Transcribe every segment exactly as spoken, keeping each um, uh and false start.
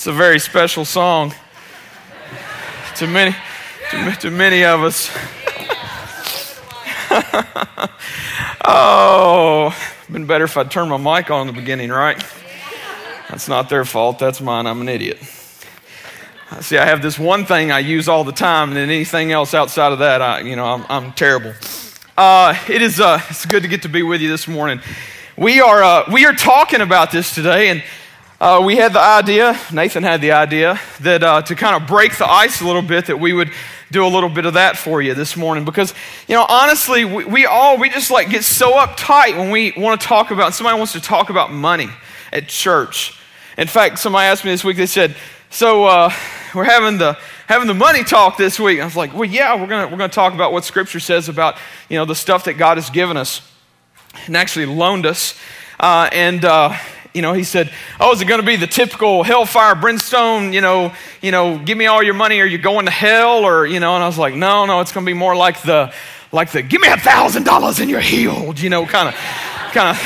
It's a very special song to many, to, to many of us. Oh, been better if I'd turned my mic on in the beginning, right? That's not their fault. That's mine. I'm an idiot. See, I have this one thing I use all the time, and then anything else outside of that, I, you know, I'm, I'm terrible. Uh, it is. Uh, it's good to get to be with you this morning. We are. Uh, we are talking about this today, and uh, we had the idea. Nathan had the idea that uh, to kind of break the ice a little bit, that we would do a little bit of that for you this morning, because you know, honestly, we, we all we just like get so uptight when we want to talk about. Somebody wants to talk about money at church. In fact, somebody asked me this week. They said, "So uh, we're having the having the money talk this week." I was like, "Well, yeah, we're gonna we're gonna talk about what Scripture says about you know the stuff that God has given us and actually loaned us." Uh, and uh, you know, he said, "Oh, is it going to be the typical hellfire, brimstone? You know, you know, give me all your money, or you're going to hell, or you know?" And I was like, "No, no, it's going to be more like the like the give me a thousand dollars and you're healed." You know, kind of, kind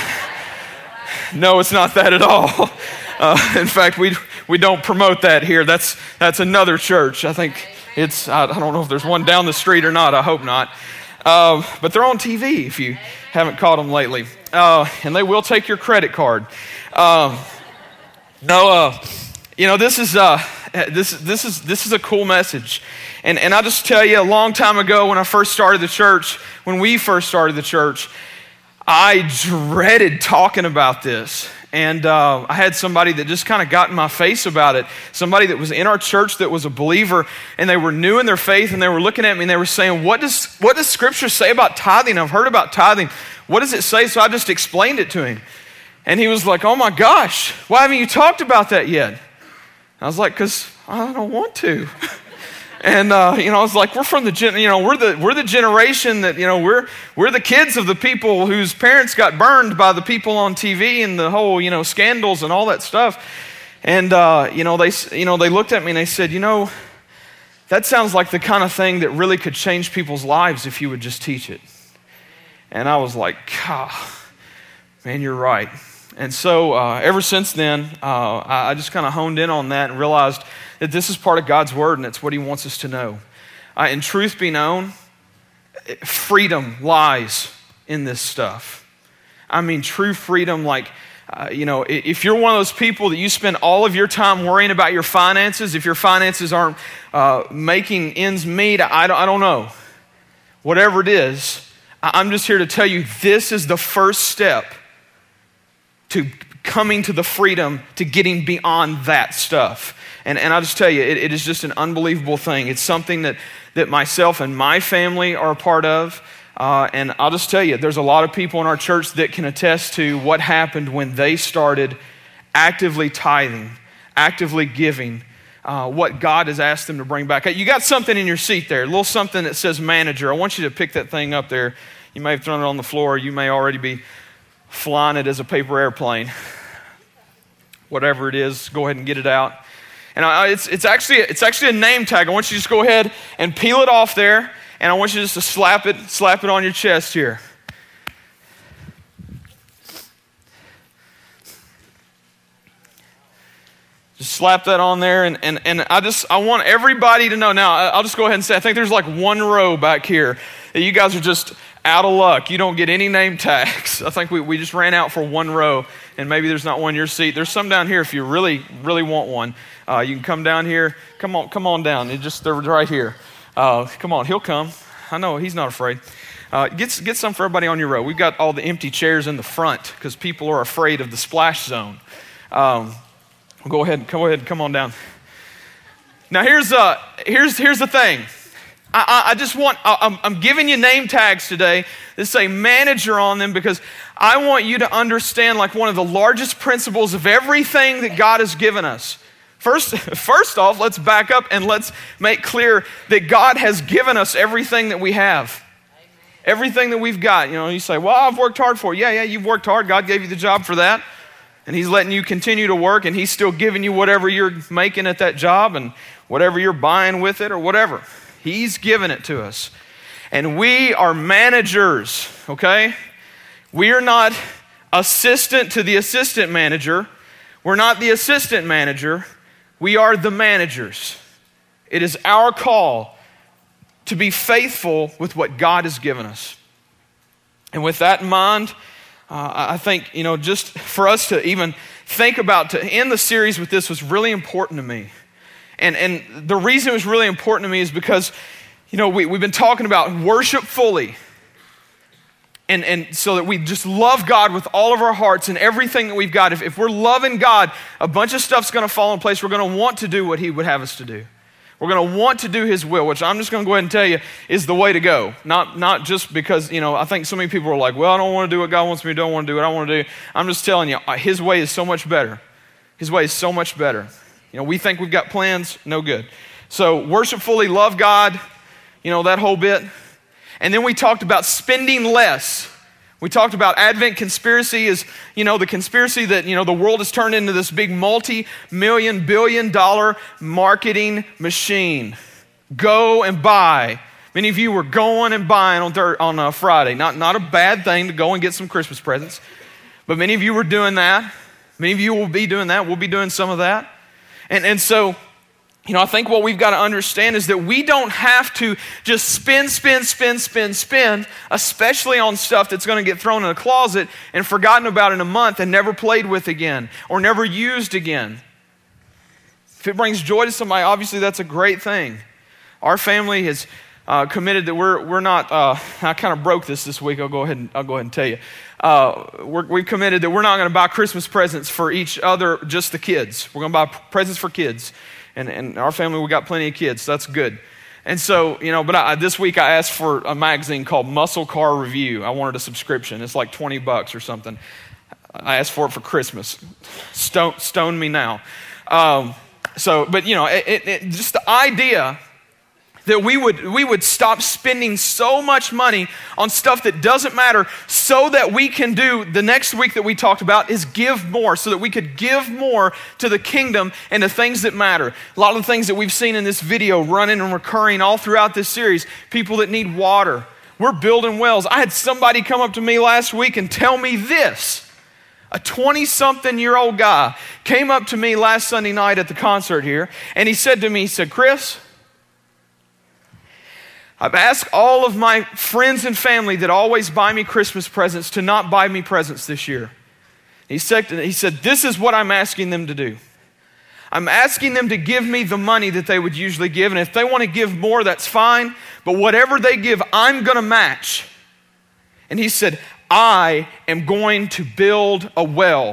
of. No, it's not that at all. Uh, in fact, we we don't promote that here. That's that's another church. I think it's, I, I don't know if there's one down the street or not. I hope not. Uh, but they're on T V if you haven't caught them lately. Uh, and they will take your credit card. Uh, no, uh, you know, this is, uh, this, this, is, this is a cool message. And, and I'll just tell you, a long time ago when I first started the church, when we first started the church, I dreaded talking about this. And uh, I had somebody that just kind of got in my face about it. Somebody that was in our church that was a believer, and they were new in their faith, and they were looking at me and they were saying, what does what does Scripture say about tithing? I've heard about tithing. What does it say? So I just explained it to him. And he was like, "Oh my gosh, why haven't you talked about that yet?" I was like, "Because I don't want to." And uh, you know, I was like, "We're from the gen- you know, we're the we're the generation that you know we're we're the kids of the people whose parents got burned by the people on T V and the whole you know scandals and all that stuff." And uh, you know, they you know they looked at me and they said, "You know, that sounds like the kind of thing that really could change people's lives if you would just teach it." And I was like, "God, man, you're right." And so uh, ever since then, uh, I, I just kind of honed in on that and realized that this is part of God's word, and it's what he wants us to know. Uh, and truth be known, freedom lies in this stuff. I mean, true freedom, like, uh, you know, if you're one of those people that you spend all of your time worrying about your finances, if your finances aren't uh, making ends meet, I don't, I don't know. Whatever it is, I'm just here to tell you this is the first step to coming to the freedom, to getting beyond that stuff. And, and I'll just tell you, it, it is just an unbelievable thing. It's something that, that myself and my family are a part of. Uh, and I'll just tell you, there's a lot of people in our church that can attest to what happened when they started actively tithing, actively giving, uh, what God has asked them to bring back. You got something in your seat there, a little something that says manager. I want you to pick that thing up there. You may have thrown it on the floor. You may already be flying it as a paper airplane. Whatever it is, go ahead and get it out. And I, it's it's actually it's actually a name tag. I want you to just go ahead and peel it off there, and I want you just to slap it slap it on your chest here. Just slap that on there, and and and I just I want everybody to know. Now I'll just go ahead and say I think there's like one row back here that you guys are just out of luck. You don't get any name tags. I think we, we just ran out for one row, and maybe there's not one in your seat. There's some down here if you really, really want one. Uh, you can come down here. Come on, come on down. It just, they're right here. Uh, come on, he'll come. I know, he's not afraid. Uh, get, get some for everybody on your row. We've got all the empty chairs in the front because people are afraid of the splash zone. Um, go ahead, go ahead, come on down. Now here's, uh, here's, here's the thing. I, I just want, I'm, I'm giving you name tags today that say manager on them because I want you to understand like one of the largest principles of everything that God has given us. First, first off, let's back up and let's make clear that God has given us everything that we have. Everything that we've got. You know, you say, well, I've worked hard for it. Yeah, yeah, you've worked hard. God gave you the job for that. And he's letting you continue to work, and he's still giving you whatever you're making at that job and whatever you're buying with it or whatever. He's given it to us. And we are managers, okay? We are not assistant to the assistant manager. We're not the assistant manager. We are the managers. It is our call to be faithful with what God has given us. And with that in mind, uh, I think, you know, just for us to even think about, to end the series with this was really important to me. And and the reason it was really important to me is because, you know, we, we've been talking about worship fully. And, and so that we just love God with all of our hearts and everything that we've got. If, if we're loving God, a bunch of stuff's going to fall in place. We're going to want to do what he would have us to do. We're going to want to do his will, which I'm just going to go ahead and tell you is the way to go. Not, not just because, you know, I think so many people are like, well, I don't want to do what God wants me to do. I don't want to do what I want to do. I'm just telling you, his way is so much better. His way is so much better. You know, we think we've got plans, no good. So worship fully, love God, you know, that whole bit. And then we talked about spending less. We talked about Advent conspiracy is, you know, the conspiracy that, you know, the world has turned into this big multi-million, billion dollar marketing machine. Go and buy. Many of you were going and buying on thir- on a Friday. Not, not a bad thing to go and get some Christmas presents. But many of you were doing that. Many of you will be doing that. We'll be doing some of that. And, and so... You know, I think what we've got to understand is that we don't have to just spend, spend, spend, spend, spend, especially on stuff that's going to get thrown in a closet and forgotten about in a month and never played with again or never used again. If it brings joy to somebody, obviously that's a great thing. Our family has uh, committed that we're we're not. Uh, I kind of broke this this week. I'll go ahead and I'll go ahead and tell you. Uh, we're, we've committed that we're not going to buy Christmas presents for each other, just the kids. We're going to buy presents for kids. And in our family, we got plenty of kids, so that's good. And so, you know, but I, this week I asked for a magazine called Muscle Car Review. I wanted a subscription. It's like twenty bucks or something. I asked for it for Christmas. Stone, stone me now. Um, so, but you know, it, it, it, just the idea that we would we would stop spending so much money on stuff that doesn't matter so that we can do the next week that we talked about is give more, so that we could give more to the kingdom and the things that matter. A lot of the things that we've seen in this video running and recurring all throughout this series, people that need water. We're building wells. I had somebody come up to me last week and tell me this. A twenty-something-year-old guy came up to me last Sunday night at the concert here, and he said to me, he said, Chris, I've asked all of my friends and family that always buy me Christmas presents to not buy me presents this year. He said, he said, this is what I'm asking them to do. I'm asking them to give me the money that they would usually give, and if they want to give more, that's fine, but whatever they give, I'm going to match. And he said, I am going to build a well.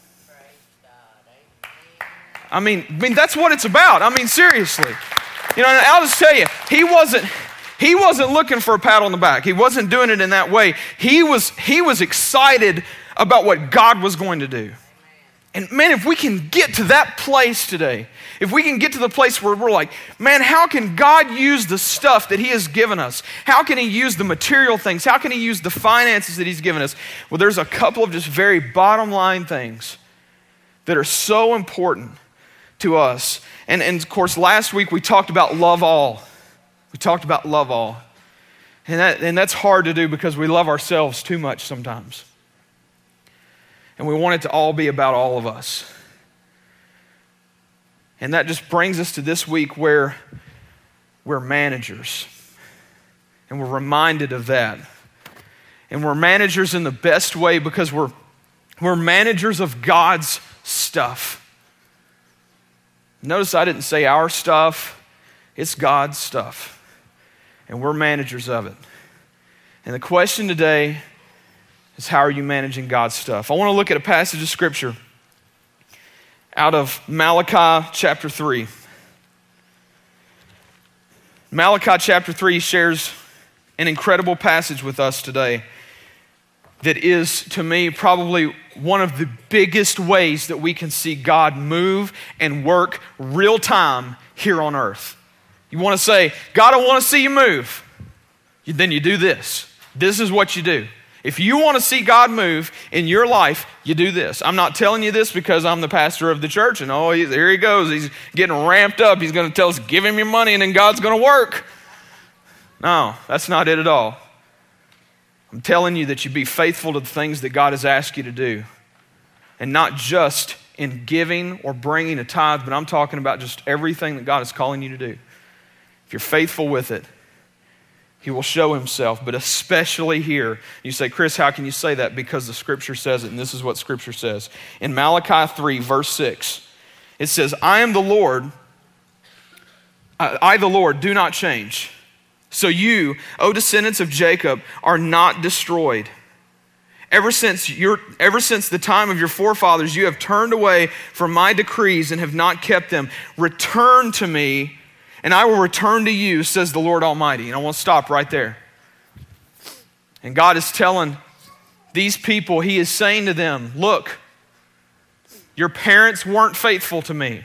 I mean, I mean, that's what it's about. I mean, seriously. You know, I'll just tell you, he wasn't... He wasn't looking for a pat on the back. He wasn't doing it in that way. He was, he was excited about what God was going to do. And man, if we can get to that place today, if we can get to the place where we're like, man, how can God use the stuff that he has given us? How can he use the material things? How can he use the finances that he's given us? Well, there's a couple of just very bottom line things that are so important to us. And, and of course, last week we talked about love all. We talked about love all. And, that, and that's hard to do because we love ourselves too much sometimes. And we want it to all be about all of us. And that just brings us to this week where we're managers. And we're reminded of that. And we're managers in the best way because we're, we're managers of God's stuff. Notice I didn't say our stuff. It's God's stuff. And we're managers of it. And the question today is, how are you managing God's stuff? I want to look at a passage of scripture out of Malachi chapter three. Malachi chapter three shares an incredible passage with us today that is, to me, probably one of the biggest ways that we can see God move and work real time here on earth. You want to say, God, I want to see you move. Then you do this. This is what you do. If you want to see God move in your life, you do this. I'm not telling you this because I'm the pastor of the church and oh, there he goes. He's getting ramped up. He's going to tell us, give him your money and then God's going to work. No, that's not it at all. I'm telling you that you be faithful to the things that God has asked you to do and not just in giving or bringing a tithe, but I'm talking about just everything that God is calling you to do. If you're faithful with it, he will show himself, but especially here. You say, Chris, how can you say that? Because the scripture says it, and this is what scripture says. In Malachi three, verse six, it says, I am the Lord, I, I the Lord, do not change. So you, O descendants of Jacob, are not destroyed. Ever since your, ever since the time of your forefathers, you have turned away from my decrees and have not kept them. Return to me, and I will return to you, says the Lord Almighty. And I want to stop right there. And God is telling these people, he is saying to them, look, your parents weren't faithful to me.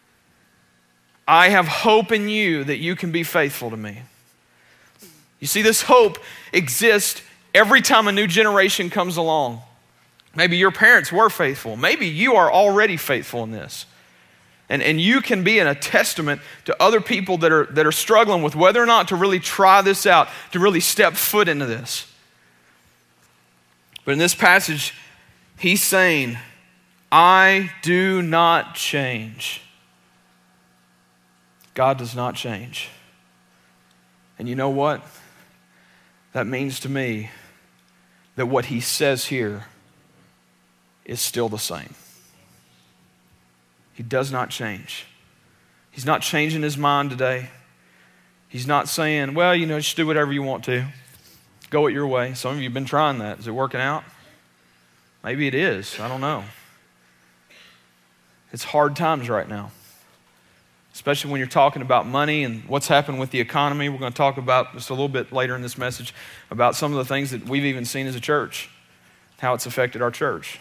I have hope in you that you can be faithful to me. You see, this hope exists every time a new generation comes along. Maybe your parents were faithful. Maybe you are already faithful in this. And, and you can be in a testament to other people that are, that are struggling with whether or not to really try this out, to really step foot into this. But in this passage, he's saying, I do not change. God does not change. And you know what? That means to me that what he says here is still the same. He does not change. He's not changing his mind today. He's not saying, well, you know, just do whatever you want to. Go it your way. Some of you have been trying that. Is it working out? Maybe it is. I don't know. It's hard times right now, especially when you're talking about money and what's happened with the economy. We're going to talk about just a little bit later in this message about some of the things that we've even seen as a church, how it's affected our church.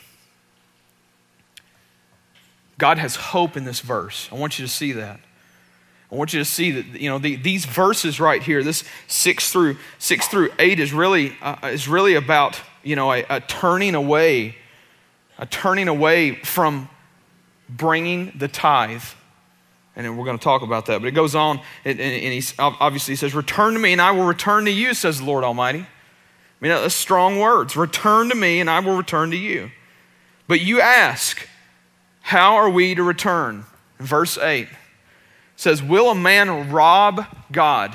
God has hope in this verse. I want you to see that. I want you to see that, you know, the, these verses right here, this six through six through eight is really uh, is really about, you know, a, a turning away, a turning away from bringing the tithe. And then we're going to talk about that. But it goes on, and, and he obviously says, return to me and I will return to you, says the Lord Almighty. I mean, that's strong words. Return to me and I will return to you. But you ask, how are we to return? Verse eight says, will a man rob God?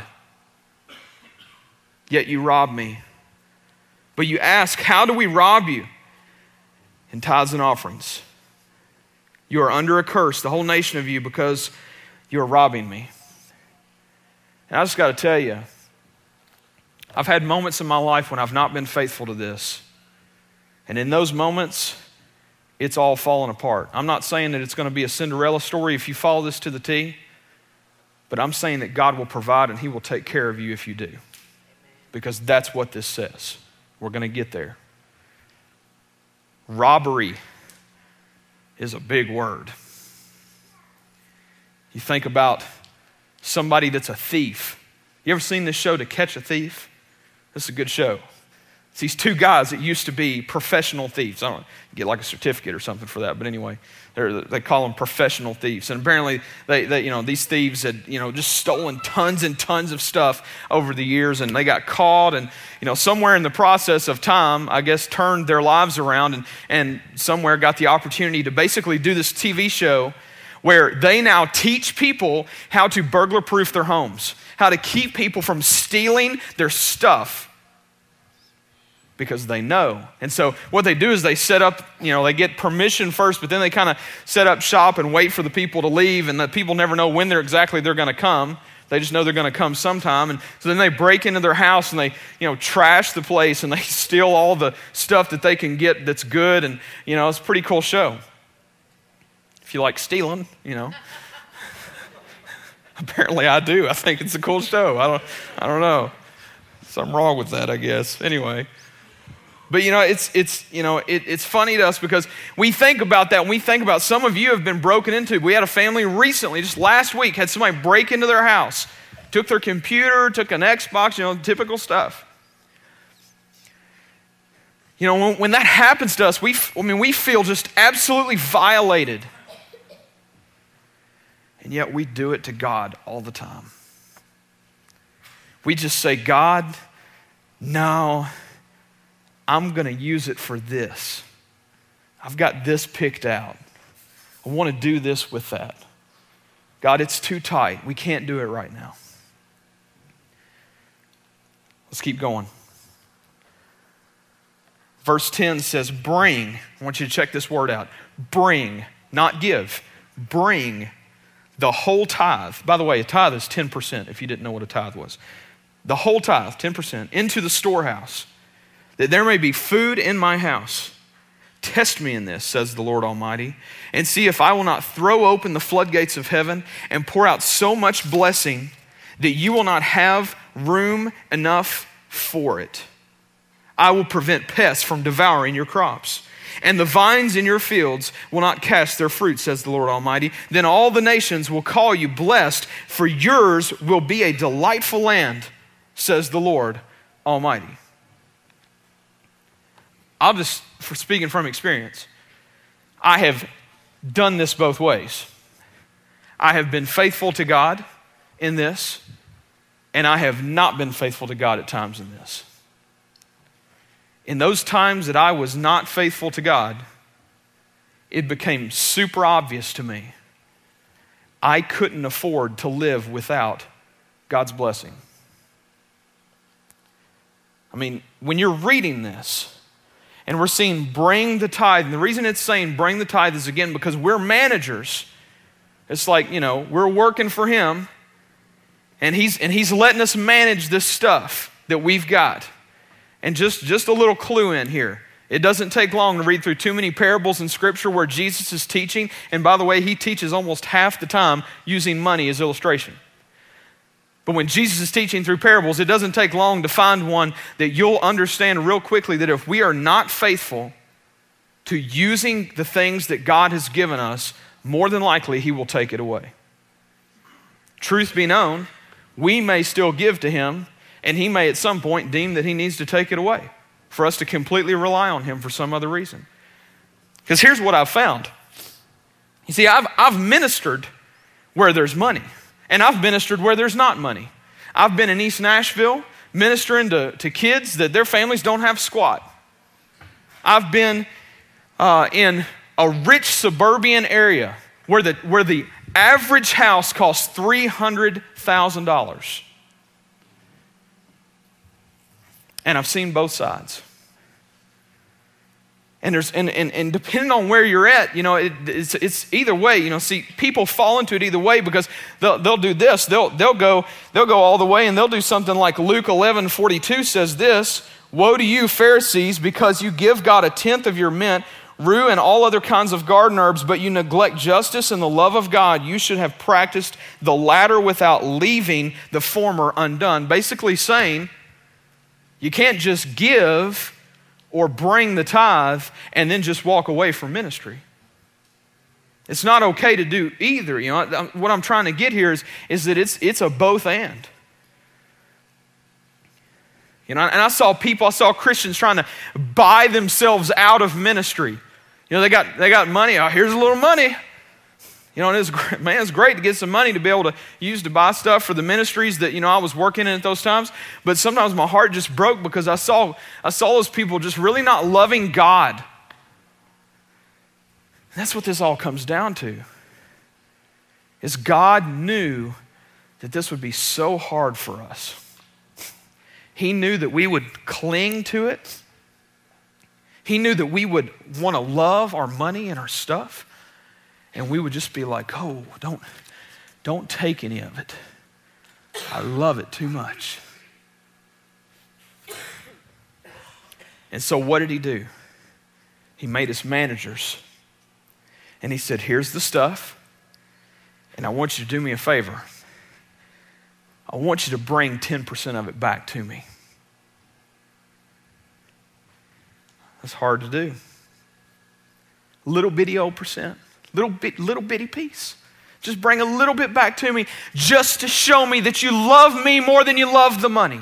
Yet you rob me. But you ask, how do we rob you? In tithes and offerings. You are under a curse, the whole nation of you, because you are robbing me. And I just got to tell you, I've had moments in my life when I've not been faithful to this. And in those moments, it's all fallen apart. I'm not saying that it's going to be a Cinderella story if you follow this to the T, but I'm saying that God will provide and he will take care of you if you do. Because that's what this says. We're going to get there. Robbery is a big word. You think about somebody that's a thief. You ever seen this show, To Catch a Thief? This is a good show. It's these two guys that used to be professional thieves. I don't know, get like a certificate or something for that, but anyway, they call them professional thieves. And apparently, they, they, you know, these thieves had, you know, just stolen tons and tons of stuff over the years, and they got caught. And you know, somewhere in the process of time, I guess, turned their lives around, and and somewhere got the opportunity to basically do this T V show where they now teach people how to burglar-proof their homes, how to keep people from stealing their stuff. Because they know. And so what they do is they set up, you know, they get permission first, but then they kind of set up shop and wait for the people to leave, and the people never know when they're exactly they're going to come. They just know they're going to come sometime. And so then they break into their house and they, you know, trash the place and they steal all the stuff that they can get that's good. And, you know, it's a pretty cool show. If you like stealing, you know. Apparently I do. I think it's a cool show. I don't, I don't know. Something wrong with that, I guess. Anyway. But you know, it's it's you know, it, it's funny to us because we think about that. And we think about some of you have been broken into. We had a family recently, just last week, had somebody break into their house, took their computer, took an Xbox, you know, typical stuff. You know, when, when that happens to us, we I mean, we feel just absolutely violated, and yet we do it to God all the time. We just say, God, no. I'm going to use it for this. I've got this picked out. I want to do this with that. God, it's too tight. We can't do it right now. Let's keep going. Verse ten says, bring. I want you to check this word out. Bring, not give. Bring the whole tithe. By the way, a tithe is ten percent if you didn't know what a tithe was. The whole tithe, ten percent, into the storehouse, that there may be food in my house. Test me in this, says the Lord Almighty, and see if I will not throw open the floodgates of heaven and pour out so much blessing that you will not have room enough for it. I will prevent pests from devouring your crops, and the vines in your fields will not cast their fruit, says the Lord Almighty. Then all the nations will call you blessed, for yours will be a delightful land, says the Lord Almighty. I'll just, for speaking from experience, I have done this both ways. I have been faithful to God in this, and I have not been faithful to God at times in this. In those times that I was not faithful to God, it became super obvious to me I couldn't afford to live without God's blessing. I mean, when you're reading this, and we're seeing bring the tithe, and the reason it's saying bring the tithe is, again, because we're managers. It's like, you know, we're working for him, and he's and he's letting us manage this stuff that we've got. And just, just a little clue in here. It doesn't take long to read through too many parables in Scripture where Jesus is teaching, and by the way, he teaches almost half the time using money as illustration. But when Jesus is teaching through parables, it doesn't take long to find one that you'll understand real quickly that if we are not faithful to using the things that God has given us, more than likely he will take it away. Truth be known, we may still give to him, and he may at some point deem that he needs to take it away for us to completely rely on him for some other reason. Because here's what I've found. You see, I've, I've ministered where there's money. And I've ministered where there's not money. I've been in East Nashville ministering to, to kids that their families don't have squat. I've been uh, in a rich suburban area where the, where the average house costs three hundred thousand dollars. And I've seen both sides. And there's and, and, and depending on where you're at, you know, it, it's it's either way. You know, see, people fall into it either way because they'll they'll do this. They'll they'll go they'll go all the way, and they'll do something like Luke eleven forty-two says this: "Woe to you, Pharisees, because you give God a tenth of your mint, rue, and all other kinds of garden herbs, but you neglect justice and the love of God. You should have practiced the latter without leaving the former undone." Basically saying, you can't just give or bring the tithe and then just walk away from ministry. It's not okay to do either. You know, what I'm trying to get here is, is that it's it's a both and. You know, and I saw people, I saw Christians trying to buy themselves out of ministry. You know, they got they got money. Oh, here's a little money. You know, and it's great, man, it's great to get some money to be able to use to buy stuff for the ministries that, you know, I was working in at those times. But sometimes my heart just broke because I saw I saw those people just really not loving God. And that's what this all comes down to. Is God knew that this would be so hard for us. He knew that we would cling to it. He knew that we would want to love our money and our stuff. And we would just be like, oh, don't, don't take any of it. I love it too much. And so what did he do? He made us managers. And he said, here's the stuff. And I want you to do me a favor. I want you to bring ten percent of it back to me. That's hard to do. Little bitty old percent. Little bit, little bitty piece. Just bring a little bit back to me just to show me that you love me more than you love the money.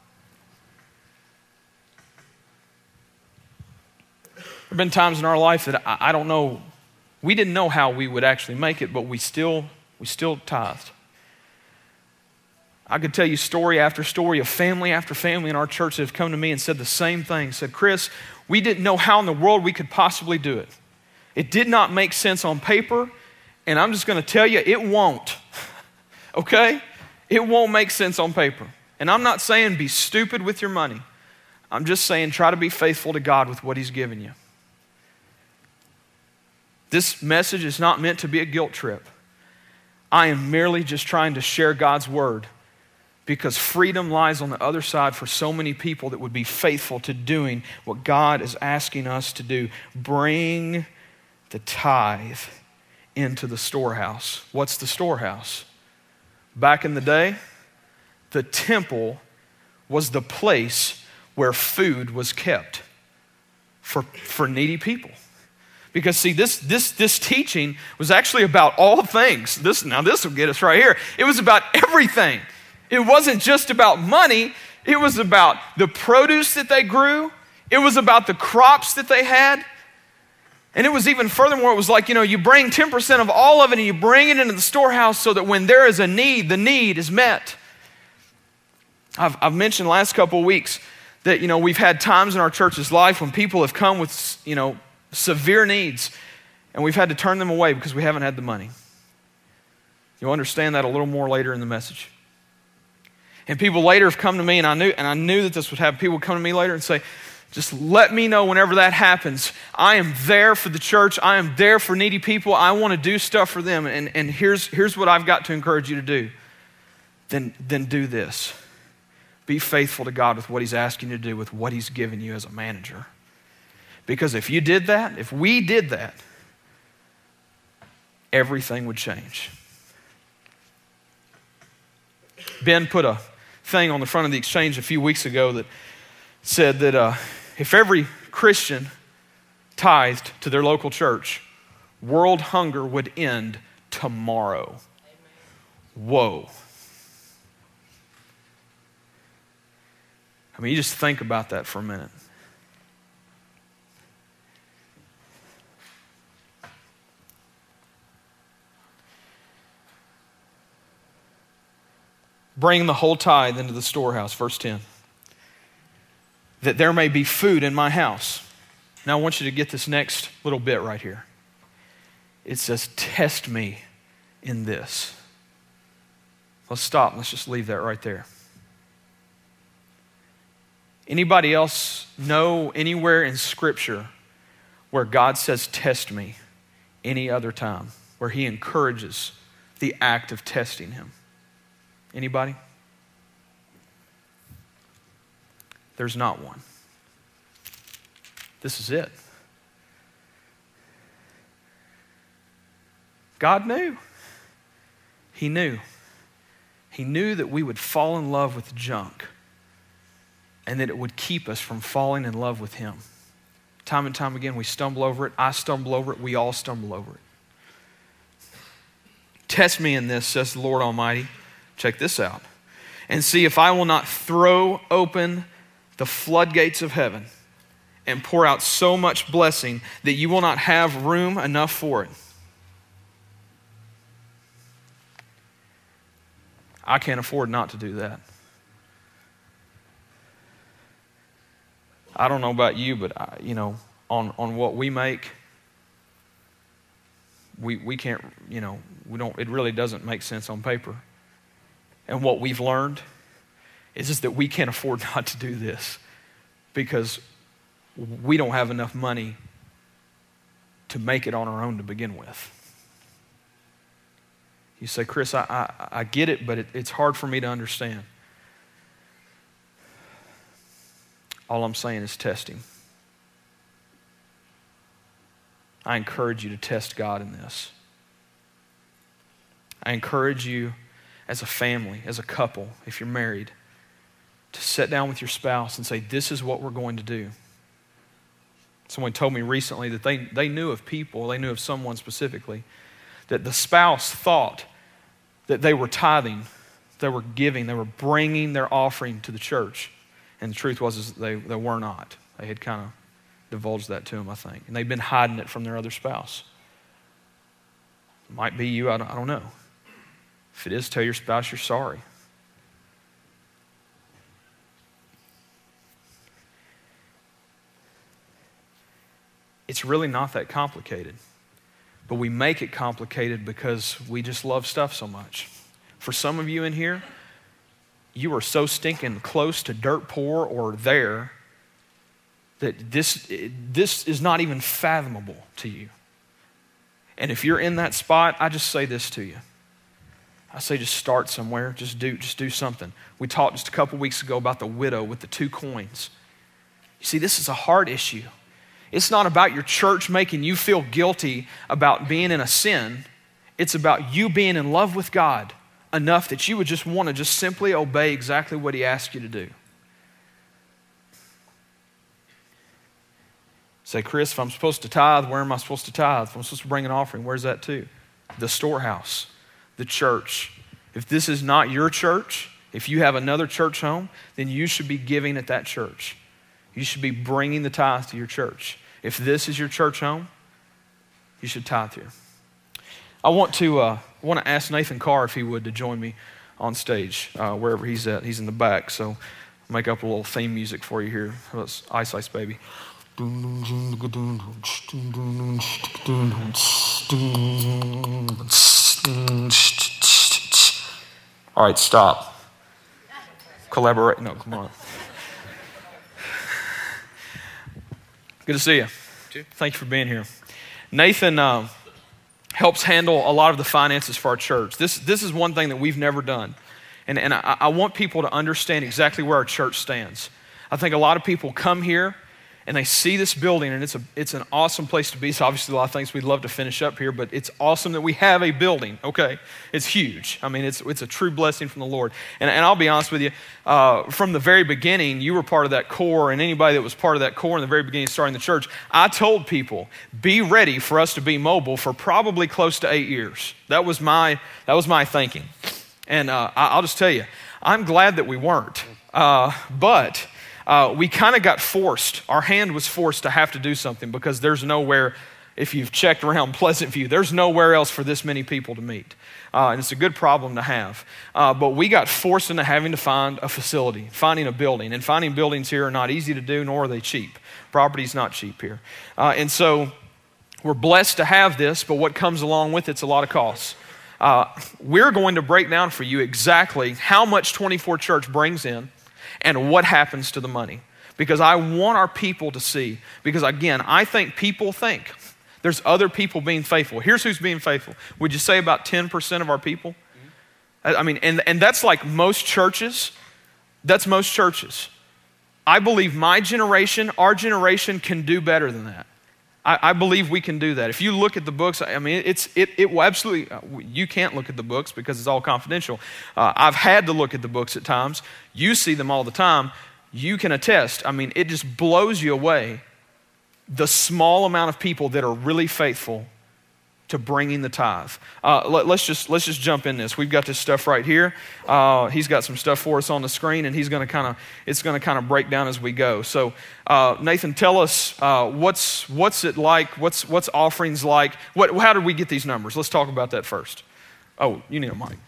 There have been times in our life that I, I don't know, we didn't know how we would actually make it, but we still, we still tithed. I could tell you story after story of family after family in our church that have come to me and said the same thing. Said, Chris, we didn't know how in the world we could possibly do it. It did not make sense on paper, and I'm just going to tell you, it won't. Okay? It won't make sense on paper. And I'm not saying be stupid with your money. I'm just saying try to be faithful to God with what He's given you. This message is not meant to be a guilt trip. I am merely just trying to share God's word because freedom lies on the other side for so many people that would be faithful to doing what God is asking us to do. Bring the tithe into the storehouse. What's the storehouse? Back in the day, the temple was the place where food was kept for, for needy people. Because see, this, this, this teaching was actually about all things. This, now this will get us right here. It was about everything. It wasn't just about money. It was about the produce that they grew. It was about the crops that they had. And it was even furthermore, it was like, you know, you bring ten percent of all of it and you bring it into the storehouse so that when there is a need, the need is met. I've, I've mentioned the last couple of weeks that, you know, we've had times in our church's life when people have come with, you know, severe needs, and we've had to turn them away because we haven't had the money. You'll understand that a little more later in the message. And people later have come to me, and I knew, and I knew that this would happen. People would come to me later and say, just let me know whenever that happens. I am there for the church. I am there for needy people. I want to do stuff for them. And, and here's, here's what I've got to encourage you to do. Then, then do this. Be faithful to God with what He's asking you to do, with what He's given you as a manager. Because if you did that, if we did that, everything would change. Ben put a thing on the front of the Exchange a few weeks ago that said that uh, if every Christian tithed to their local church, world hunger would end tomorrow. Amen. Whoa. I mean, you just think about that for a minute. Bring the whole tithe into the storehouse, verse ten. That there may be food in my house. Now I want you to get this next little bit right here. It says, test me in this. Let's stop. Let's just leave that right there. Anybody else know anywhere in Scripture where God says, test me any other time? Where He encourages the act of testing Him? Anybody? There's not one. This is it. God knew. He knew. He knew that we would fall in love with junk and that it would keep us from falling in love with Him. Time and time again, we stumble over it. I stumble over it. We all stumble over it. Test me in this, says the Lord Almighty. Check this out. And see if I will not throw open the floodgates of heaven and pour out so much blessing that you will not have room enough for it. I can't afford not to do that. I don't know about you, but I, you know, on, on what we make, we we can't, you know, we don't. It really doesn't make sense on paper. And what we've learned is just that we can't afford not to do this because we don't have enough money to make it on our own to begin with. You say, Chris, I, I, I get it, but it, it's hard for me to understand. All I'm saying is testing. I encourage you to test God in this. I encourage you as a family, as a couple, if you're married, to sit down with your spouse and say, this is what we're going to do. Someone told me recently that they, they knew of people, they knew of someone specifically, that the spouse thought that they were tithing, they were giving, they were bringing their offering to the church. And the truth was is they, they were not. They had kind of divulged that to them, I think. And they've been hiding it from their other spouse. It might be you, I don't, I don't know. If it is, tell your spouse you're sorry. it's really not that complicated. But we make it complicated because we just love stuff so much. For some of you in here, you are so stinking close to dirt poor or there that this, this is not even fathomable to you. And if you're in that spot, I just say this to you. I say just start somewhere. Just do, just do something. We talked just a couple weeks ago about the widow with the two coins. You see, this is a hard issue. It's not about your church making you feel guilty about being in a sin. It's about you being in love with God enough that you would just want to just simply obey exactly what he asked you to do. Say, Chris, if I'm supposed to tithe, where am I supposed to tithe? If I'm supposed to bring an offering, where's that to? The storehouse, the church. If this is not your church, if you have another church home, then you should be giving at that church. You should be bringing the tithe to your church. If this is your church home, you should tithe here. I want to uh, want to ask Nathan Carr if he would to join me on stage, uh, wherever he's at. He's in the back, so I'll make up a little theme music for you here. It's Ice Ice Baby. All right, stop. Collaborate. No, come on. Good to see you. Thank you for being here. Nathan uh, helps handle a lot of the finances for our church. This, this is one thing that we've never done. And, and I, I want people to understand exactly where our church stands. I think a lot of people come here and they see this building, and it's a it's an awesome place to be. So obviously a lot of things we'd love to finish up here, but it's awesome that we have a building, okay? It's huge. I mean, it's it's a true blessing from the Lord. And, and I'll be honest with you, uh, from the very beginning, you were part of that core, and anybody that was part of that core in the very beginning of starting the church, I told people, be ready for us to be mobile for probably close to eight years. That was my, that was my thinking. And uh, I, I'll just tell you, I'm glad that we weren't. Uh, but... Uh, we kind of got forced. Our hand was forced to have to do something because there's nowhere, if you've checked around Pleasant View, there's nowhere else for this many people to meet. Uh, and it's a good problem to have. Uh, but we got forced into having to find a facility, finding a building. And finding buildings here are not easy to do, nor are they cheap. Property's not cheap here. Uh, and so we're blessed to have this, but what comes along with it's a lot of costs. Uh, we're going to break down for you exactly how much twenty-four Church brings in and what happens to the money. Because I want our people to see. Because again, I think people think there's other people being faithful. Here's who's being faithful. Would you say about ten percent of our people? I mean, and, and that's like most churches. That's most churches. I believe my generation, our generation can do better than that. I, I believe we can do that. If you look at the books, I mean, it's it it will absolutely, you can't look at the books because it's all confidential. Uh, I've had to look at the books at times. You see them all the time. You can attest. I mean, it just blows you away the small amount of people that are really faithful to bringing the tithe. Uh, let, let's just let's just jump in this. We've got this stuff right here. Uh, he's got some stuff for us on the screen, and he's going to kind of it's going to kind of break down as we go. So, uh, Nathan, tell us uh, what's what's it like? What's what's offerings like? What how did we get these numbers? Let's talk about that first. Oh, you need a mic.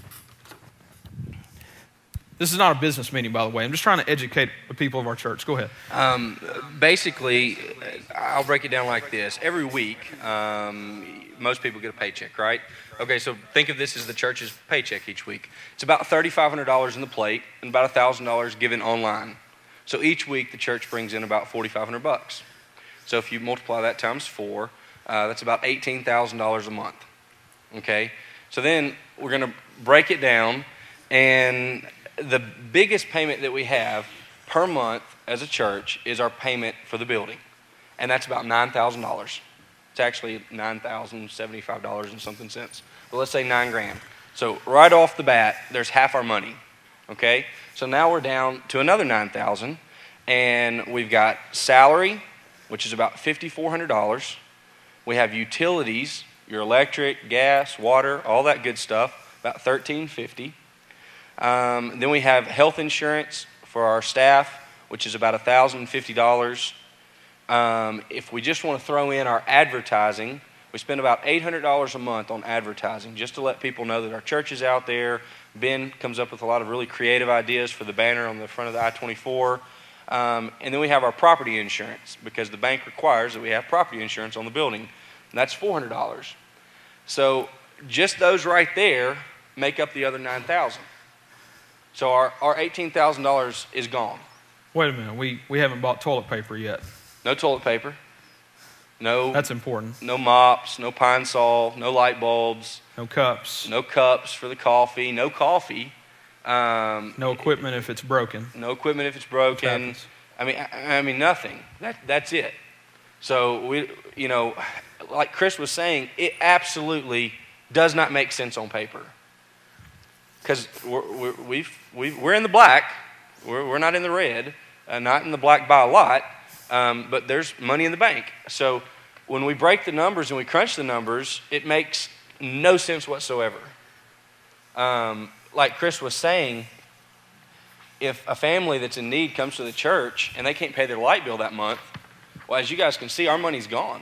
This is not a business meeting, by the way. I'm just trying to educate the people of our church. Go ahead. Um, basically, I'll break it down like this. Every week, um, most people get a paycheck, right? Okay, so think of this as the church's paycheck each week. It's about three thousand five hundred dollars in the plate and about one thousand dollars given online. So each week, the church brings in about four thousand five hundred bucks. So if you multiply that times four, uh, that's about eighteen thousand dollars a month. Okay? So then we're going to break it down, and the biggest payment that we have per month as a church is our payment for the building. And that's about nine thousand dollars. It's actually nine thousand seventy-five dollars and something cents. But let's say nine grand. So right off the bat, there's half our money. Okay? So now we're down to another nine thousand dollars. And we've got salary, which is about five thousand four hundred dollars. We have utilities, your electric, gas, water, all that good stuff, about thirteen fifty dollars. Um, then we have health insurance for our staff, which is about one thousand fifty dollars. Um, if we just want to throw in our advertising, we spend about eight hundred dollars a month on advertising, just to let people know that our church is out there. Ben comes up with a lot of really creative ideas for the banner on the front of the I twenty-four. Um, and then we have our property insurance because the bank requires that we have property insurance on the building. And that's four hundred dollars. So just those right there make up the other nine thousand dollars. So our, our eighteen thousand dollars is gone. Wait a minute. We, we haven't bought toilet paper yet. No toilet paper. No. That's important. No mops, no Pine Sol, no light bulbs. No cups. No cups for the coffee, no coffee. Um, no equipment if it's broken. No equipment if it's broken. I mean, I, I mean nothing. That that's it. So we, you know, like Chris was saying, it absolutely does not make sense on paper. Because we're we're we've, we've, we're in the black, we're we're not in the red, uh, not in the black by a lot, um, but there's money in the bank. So when we break the numbers and we crunch the numbers, it makes no sense whatsoever. Um, like Chris was saying, if a family that's in need comes to the church and they can't pay their light bill that month, well, as you guys can see, our money's gone.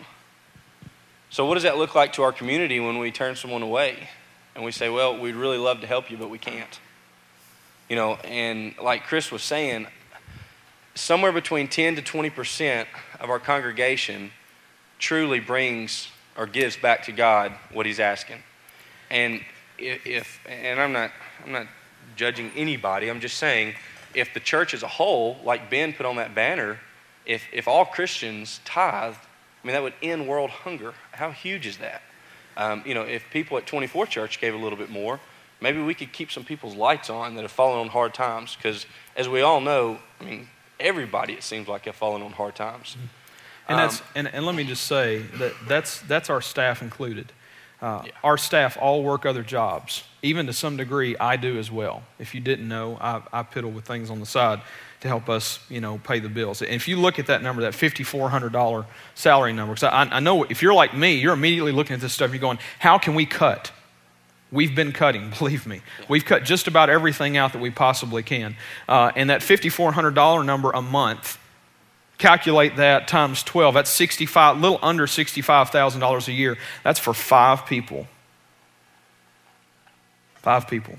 So what does that look like to our community when we turn someone away and we say, well, we'd really love to help you, but we can't? You know, and like Chris was saying, somewhere between ten to twenty percent of our congregation truly brings or gives back to God what he's asking. And if, if and I'm not I'm not judging anybody, I'm just saying, if the church as a whole, like Ben put on that banner, if if all Christians tithed, I mean, that would end world hunger. How huge is that? Um, you know, if people at twenty-four Church gave a little bit more, maybe we could keep some people's lights on that have fallen on hard times. Because as we all know, I mean, everybody, it seems like, have fallen on hard times. And um, that's and, and let me just say that that's that's our staff included. Uh, yeah. Our staff all work other jobs. Even to some degree, I do as well. If you didn't know, I, I piddle with things on the side to help us, you know, pay the bills. And if you look at that number, that five thousand four hundred dollars salary number, because I, I know if you're like me, you're immediately looking at this stuff and you're going, how can we cut? We've been cutting, believe me. We've cut just about everything out that we possibly can. Uh, and that five thousand four hundred dollars number a month, calculate that times twelve, that's sixty-five, little under sixty-five thousand dollars a year. That's for five people. Five people.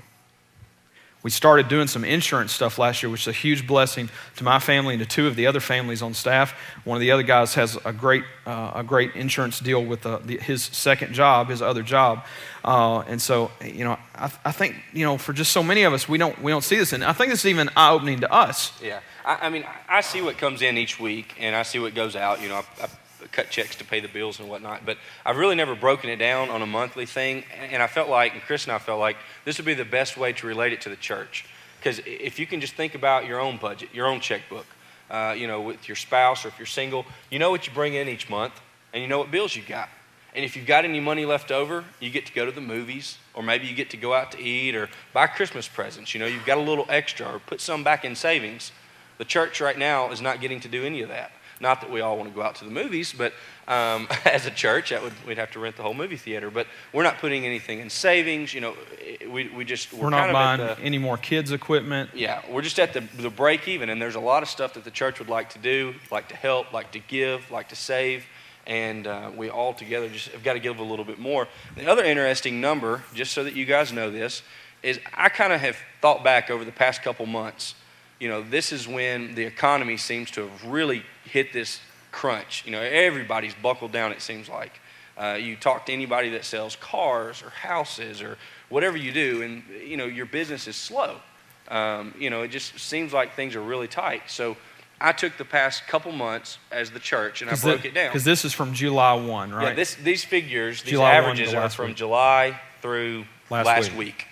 We started doing some insurance stuff last year, which is a huge blessing to my family and to two of the other families on staff. One of the other guys has a great uh, a great insurance deal with uh, the, his second job, his other job. Uh, and so, you know, I, I think, you know, for just so many of us, we don't we don't see this. And I think this is even eye-opening to us. Yeah. I, I mean, I see what comes in each week, and I see what goes out. You know, I, I cut checks to pay the bills and whatnot, but I've really never broken it down on a monthly thing, and I felt like, and Chris and I felt like, this would be the best way to relate it to the church. Because if you can just think about your own budget, your own checkbook, uh, you know, with your spouse or if you're single, you know what you bring in each month, and you know what bills you got. And if you've got any money left over, you get to go to the movies, or maybe you get to go out to eat, or buy Christmas presents. You know, you've got a little extra, or put some back in savings. The church right now is not getting to do any of that. Not that we all want to go out to the movies, but um, as a church, that would we'd have to rent the whole movie theater. But we're not putting anything in savings. You know, we we just we're, we're not kind of buying at the, any more kids' equipment. Yeah, we're just at the the break even, and there's a lot of stuff that the church would like to do, like to help, like to give, like to save, and uh, we all together just have got to give a little bit more. The other interesting number, just so that you guys know this, is I kind of have thought back over the past couple months. You know, this is when the economy seems to have really hit this crunch. You know, everybody's buckled down, it seems like. Uh, you talk to anybody that sells cars or houses or whatever you do, and, you know, your business is slow. Um, you know, it just seems like things are really tight. So I took the past couple months as the church, and I broke the, it down. Because this is from July first, right? Yeah, this, these figures, these July averages are from week. July through last, last week. week.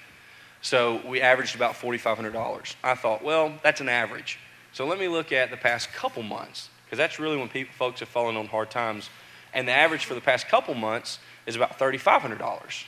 So we averaged about four thousand five hundred dollars. I thought, well, that's an average. So let me look at the past couple months, because that's really when people, folks have fallen on hard times. And the average for the past couple months is about three thousand five hundred dollars.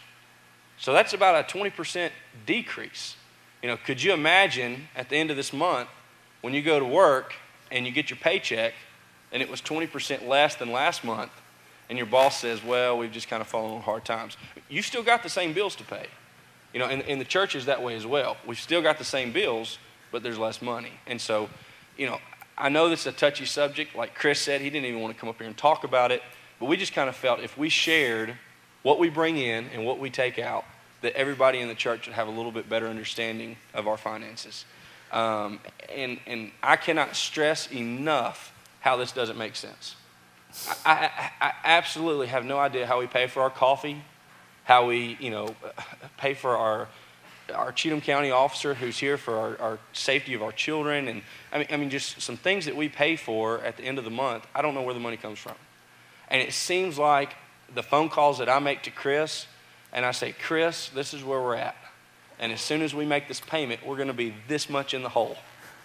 So that's about a twenty percent decrease. You know, could you imagine at the end of this month when you go to work and you get your paycheck and it was twenty percent less than last month, and your boss says, well, we've just kind of fallen on hard times. You still got the same bills to pay. You know, and, and the church is that way as well. We've still got the same bills, but there's less money. And so, you know, I know this is a touchy subject. Like Chris said, he didn't even want to come up here and talk about it. But we just kind of felt if we shared what we bring in and what we take out, that everybody in the church would have a little bit better understanding of our finances. Um, and, and I cannot stress enough how this doesn't make sense. I, I, I absolutely have no idea how we pay for our coffee, how we, you know, pay for our our Cheatham County officer who's here for our, our safety of our children, and I mean, I mean, just some things that we pay for at the end of the month. I don't know where the money comes from, and it seems like the phone calls that I make to Chris, and I say, Chris, this is where we're at, and as soon as we make this payment, we're going to be this much in the hole.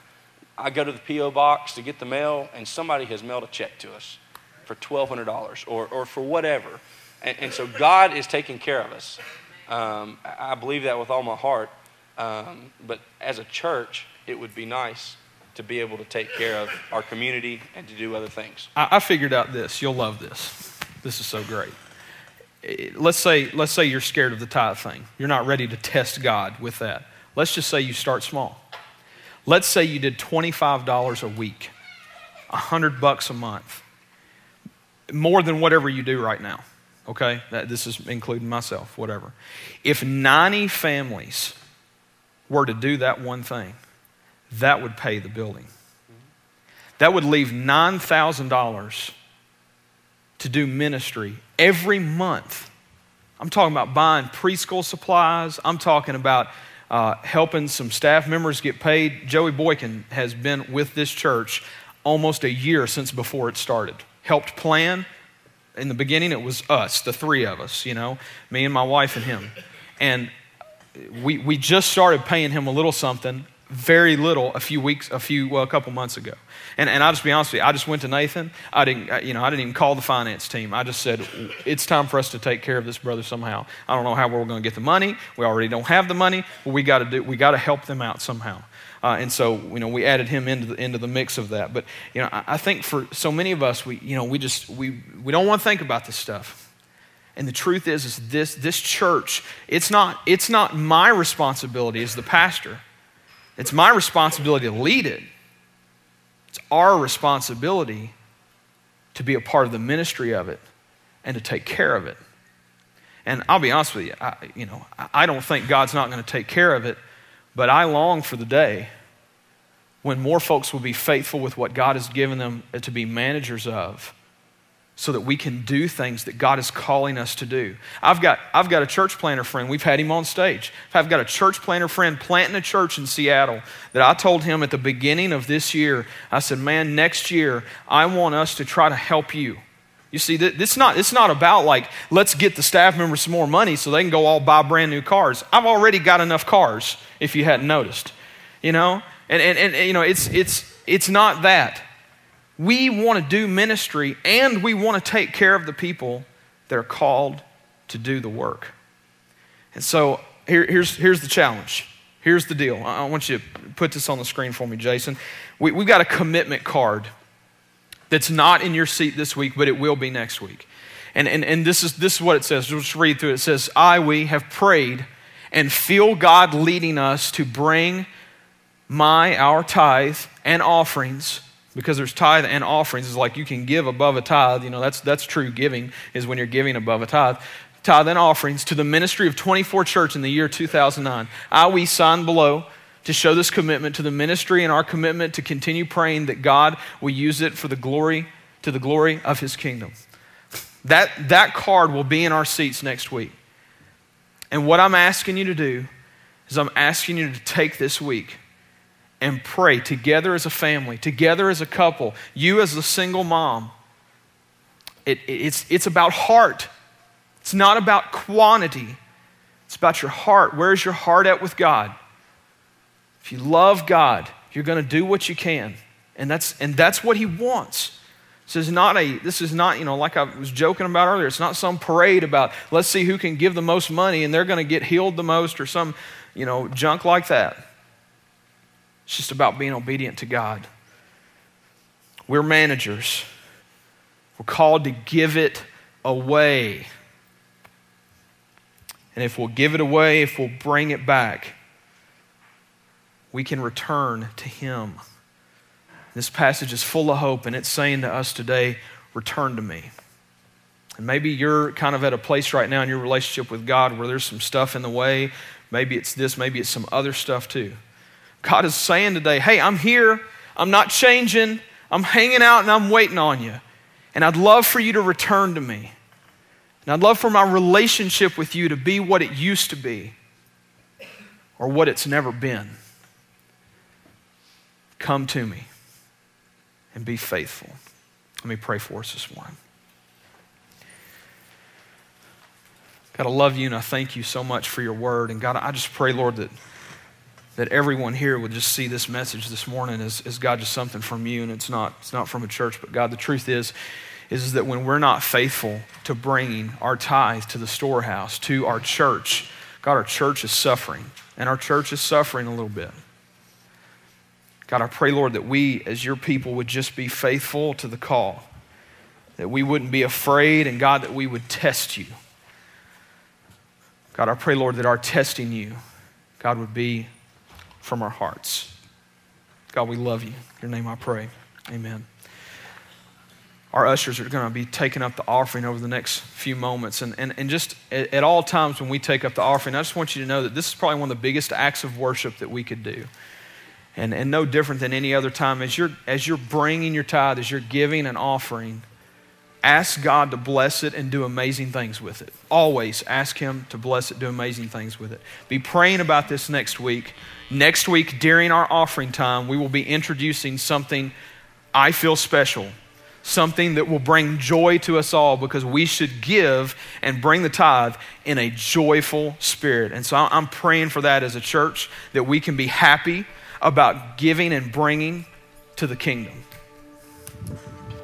I go to the P O box to get the mail, and somebody has mailed a check to us for twelve hundred dollars or, or for whatever. And, and so God is taking care of us. Um, I believe that with all my heart. Um, but as a church, it would be nice to be able to take care of our community and to do other things. I, I figured out this. You'll love this. This is so great. Let's say, let's say you're scared of the tithe thing. You're not ready to test God with that. Let's just say you start small. Let's say you did twenty-five dollars a week, one hundred bucks a month, more than whatever you do right now. Okay, that, this is including myself, whatever. If ninety families were to do that one thing, that would pay the building. That would leave nine thousand dollars to do ministry every month. I'm talking about buying preschool supplies. I'm talking about uh, helping some staff members get paid. Joey Boykin has been with this church almost a year since before it started. Helped plan. In the beginning, it was us, the three of us, you know, me and my wife and him. And we we just started paying him a little something, very little, a few weeks, a few, well, a couple months ago. And and I'll just be honest with you, I just went to Nathan. I didn't, you know, I didn't even call the finance team. I just said, it's time for us to take care of this brother somehow. I don't know how we're going to get the money. We already don't have the money, but we got to do, we got to help them out somehow. Uh, and so, you know, we added him into the into the mix of that. But, you know, I, I think for so many of us, we, you know, we just we we don't want to think about this stuff. And the truth is, is this this church, it's not it's not my responsibility as the pastor. It's my responsibility to lead it. It's our responsibility to be a part of the ministry of it and to take care of it. And I'll be honest with you, I, you know, I don't think God's not going to take care of it. But I long for the day when more folks will be faithful with what God has given them to be managers of, so that we can do things that God is calling us to do. I've got, I've got a church planter friend. We've had him on stage. I've got a church planter friend planting a church in Seattle that I told him at the beginning of this year, I said, man, next year, I want us to try to help you. You see, it's not, it's not about like, let's get the staff members some more money so they can go all buy brand new cars. I've already got enough cars, if you hadn't noticed, you know? And, and, and you know, it's, it's, it's not that. We want to do ministry and we want to take care of the people that are called to do the work. And so here, here's, here's the challenge. Here's the deal. I want you to put this on the screen for me, Jason. We, we've got a commitment card that's not in your seat this week, but it will be next week. And, and, and this is this is what it says. Just read through it. It says, I, we have prayed and feel God leading us to bring my, our tithe and offerings, because there's tithe and offerings. It's like you can give above a tithe. You know, that's that's true giving, is when you're giving above a tithe. Tithe and offerings to the ministry of twenty-four Church in the year two thousand nine. I, we sign below to show this commitment to the ministry and our commitment to continue praying that God will use it for the glory, to the glory of his kingdom. That, that card will be in our seats next week. And what I'm asking you to do is I'm asking you to take this week and pray together as a family, together as a couple, you as a single mom. It, it, it's, it's about heart. It's not about quantity. It's about your heart. Where's your heart at with God? If you love God, you're going to do what you can. And that's and that's what he wants. This is not a this is not, you know, like I was joking about earlier, it's not some parade about let's see who can give the most money and they're going to get healed the most or some, you know, junk like that. It's just about being obedient to God. We're managers. We're called to give it away. And if we'll give it away, if we'll bring it back, we can return to him. This passage is full of hope, and it's saying to us today, return to me. And maybe you're kind of at a place right now in your relationship with God where there's some stuff in the way. Maybe it's this, maybe it's some other stuff too. God is saying today, hey, I'm here. I'm not changing. I'm hanging out and I'm waiting on you. And I'd love for you to return to me. And I'd love for my relationship with you to be what it used to be or what it's never been. Come to me and be faithful. Let me pray for us this morning. God, I love you and I thank you so much for your word. And God, I just pray, Lord, that, that everyone here would just see this message this morning as, as God, just something from you, and it's not, it's not from a church. But God, the truth is, is that when we're not faithful to bringing our tithe to the storehouse, to our church, God, our church is suffering. And our church is suffering a little bit. God, I pray, Lord, that we as your people would just be faithful to the call. That we wouldn't be afraid, and God, that we would test you. God, I pray, Lord, that our testing you, God, would be from our hearts. God, we love you. In your name I pray. Amen. Our ushers are going to be taking up the offering over the next few moments. And, and, and just at, at all times when we take up the offering, I just want you to know that this is probably one of the biggest acts of worship that we could do. And, and no different than any other time. As you're, as you're bringing your tithe, as you're giving an offering, ask God to bless it and do amazing things with it. Always ask him to bless it, do amazing things with it. Be praying about this next week. Next week, during our offering time, we will be introducing something I feel special. Something that will bring joy to us all, because we should give and bring the tithe in a joyful spirit. And so I'm praying for that as a church, that we can be happy about giving and bringing to the kingdom.